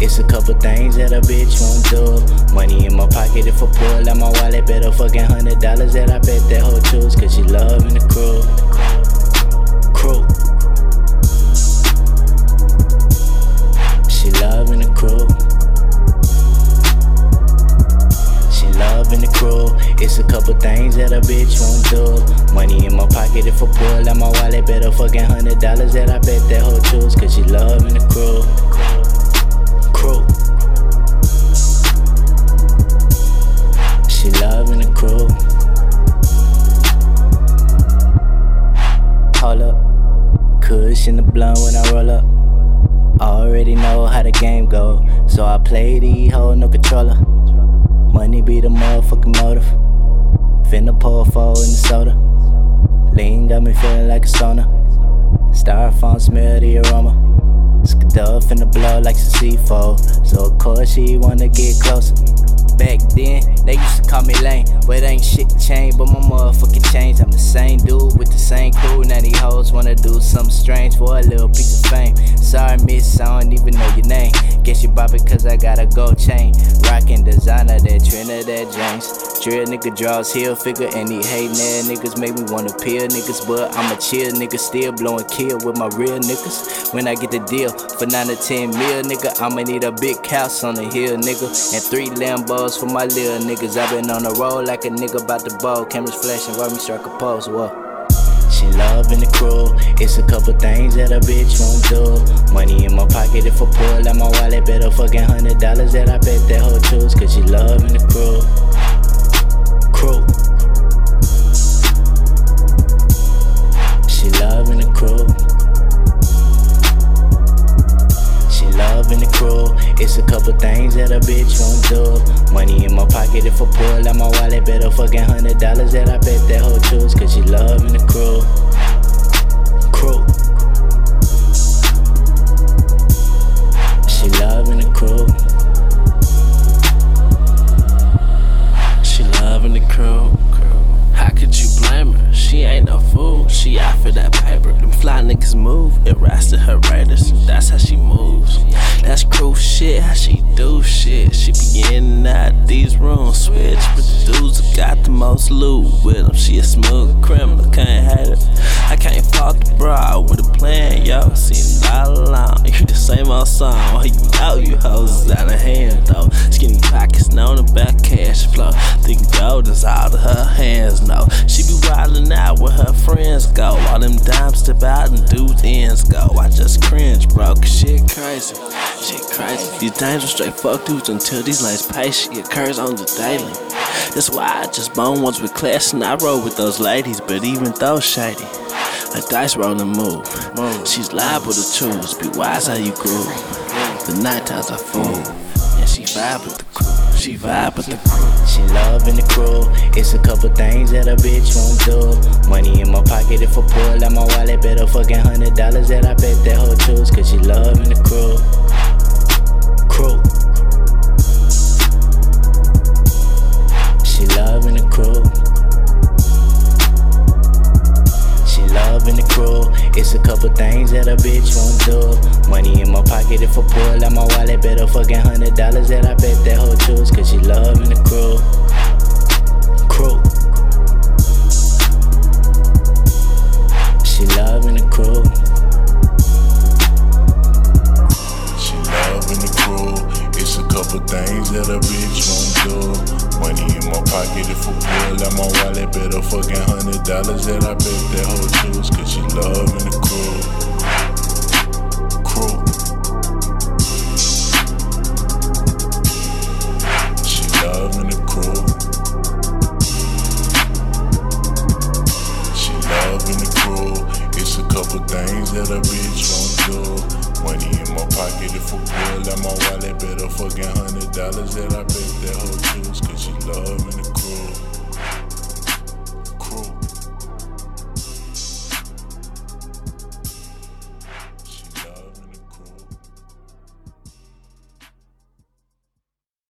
It's a couple things that a bitch won't do. Money in my pocket if I pull out my wallet. Bet a fucking $100 that I bet that hoe choose. Cause she loving the crew. She loving the crew. She loving the crew. It's a couple things that a bitch won't do. Money in my pocket if I pull out my wallet. Bet a fucking $100 that I bet that hoe choose. Cause she loving the crew. She loving the crew. Hold up, kush in the blunt when I roll up. Already know how the game go, so I play these hoes, no controller. Money be the motherfucking motive. Finna pour 4 in the soda. Lean got me feeling like a sauna. Styrofoam smell the aroma. Skadoo finna blow like some C4, so of course she wanna get closer. Back then, they used to call me lame, but ain't shit changed, but my motherfucking changed. I'm the same dude with the same crew. Now these hoes wanna do something strange for a little piece of fame. Sorry miss, I don't even know your name. Guess you bought it cause I got a gold chain. Rockin' designer, that Trinidad James. Drill nigga draws heel figure, and he hatin' ass niggas make me wanna peel niggas. But I'm a chill nigga, still blowing kill with my real niggas. When I get the deal for 9 to 10 mil, nigga, I'ma need a big house on the hill, nigga. And 3 Lambos for my little niggas. I been on the road like a nigga about to bowl. Cameras flashing, watch me strike a pose, what? She loving the crew. It's a couple things that a bitch won't do. Money in my pocket if I pull out my wallet. Bet a fucking $100 that I bet that hoe choose. Cause she loving the crew. She loving the crew. She loving the crew. It's a couple things that a bitch won't do. Money in my pocket if I pull out my wallet. Bet a fucking $100 that I bet that hoe choose. Cause she loving the crew. She loving the crew. She loving the crew. How could you blame her? She ain't no fool. She out for that paper. Them fly niggas move. It rides to her raiders. That's how she moves. That's crew shit. How she do shit. She be in and out these rooms. Switch, but the dudes who got the most loot with them. She a smooth criminal. Can't hate her. I can't fuck the broad with a plan, yo. See a lot along. You the same old song. Oh, you know you hoes is out of hand though. Skinny pockets, no the back cash flow. Thinking gold is out of her hands, no. She be wildin' out where her friends go. All them dimes step out and dudes ends go. I just cringe, bro, cause shit crazy. Shit crazy. These dangerous straight fuck dudes until these lanes pay. She occurs on the daily. That's why I just bone ones with class and I roll with those ladies. But even though shady, a dice rollin' move. She's liable to choose. Be wise how you groove. The night times are full. And she vibe with the crew. She vibe with the crew. She loving the crew. It's a couple things that a bitch won't do. Money in my pocket if I pull out my wallet. Bet a fucking $100 that I bet that hoe choose. Cause she loving the crew. She loving the crew. She loving the crew. It's a couple things that a bitch won't do. Money in my pocket if I pull out my wallet. Bet a fucking $100 that I bet that hoe choose. Cause she loving the crew. She loving the crew. She loving the crew. It's a couple things that a bitch won't do. Money in my pocket if I pull out my wallet. Bet a fucking $100 that I bet that hoe choose. Cause she loving the crew. She loving the crew. She loving the crew. It's a couple things that a bitch won't do. Money in my pocket if I pull out my wallet. Bet a fucking $100 that I bet that hoe choose. Cause she loving the crew.